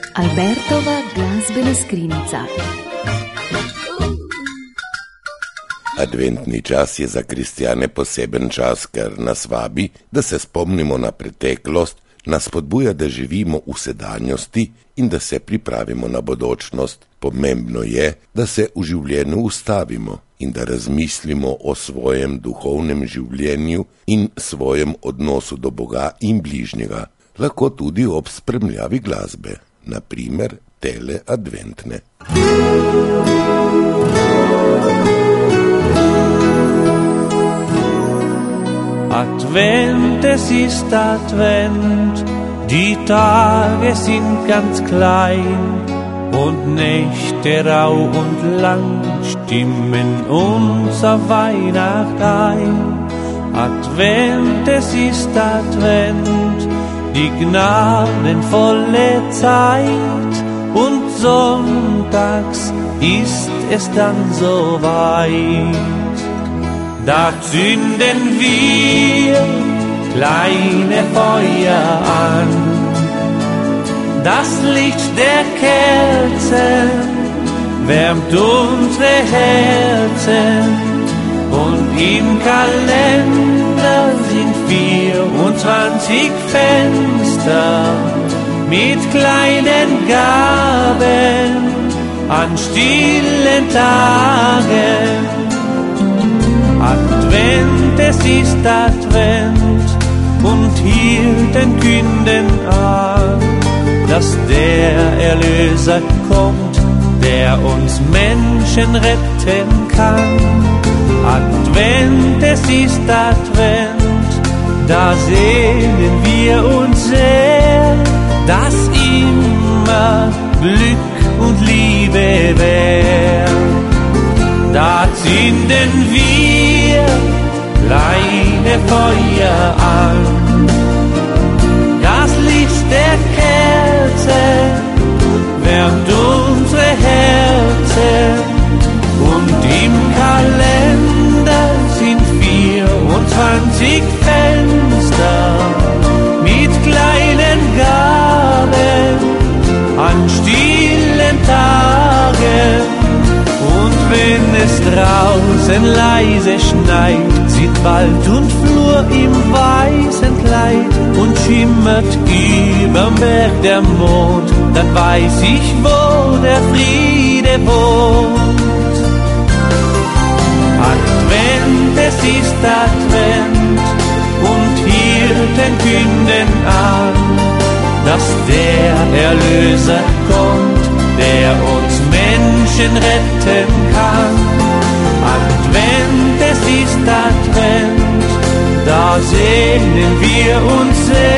Albertova glazbena skrinjica. Adventni čas je za kristjane poseben čas, ker nas vabi, da se spomnimo na preteklost, nas spodbuja, da živimo v sedanjosti in da se pripravimo na bodočnost. Pomembno je, da se v življenju ustavimo in da razmislimo o svojem duhovnem življenju in svojem odnosu do Boga in bližnjega, lahko tudi ob spremljavi glasbe, na primer tele adventne. Advent, es ist Advent, die Tage sind ganz klein und Nächte rau und lang stimmen unser Weihnacht ein. Advent, es ist Advent, die gnadenvolle Zeit und sonntags ist es dann soweit. Da zünden wir kleine Feuer an, das Licht der Kerzen wärmt unsere Herzen und im Kalender sind 24 Fenster mit kleinen Gaben an stillen Tagen. Advent, es ist Advent und Hirten künden an, dass der Erlöser kommt, der uns Menschen retten kann. Advent, es ist Advent, da sehnen wir uns sehr, dass immer Glück und Liebe wär. Da zünden wir kleine Feuer an, das Licht der Kerzen wärmt unsere Herzen und im Kalender sind 24 Fenster mit kleinen Gaben an stillen Tagen. Und wenn es draußen leise schneit, sieht Wald und Flur im weißen Kleid und schimmert überm Berg der Mond, dann weiß ich, wo der Friede wohnt. Advent, es ist Advent und Hirten künden an, dass der Erlöser kommt, der uns Menschen retten kann. Advent, es ist Advent, da sehnen wir uns sehr,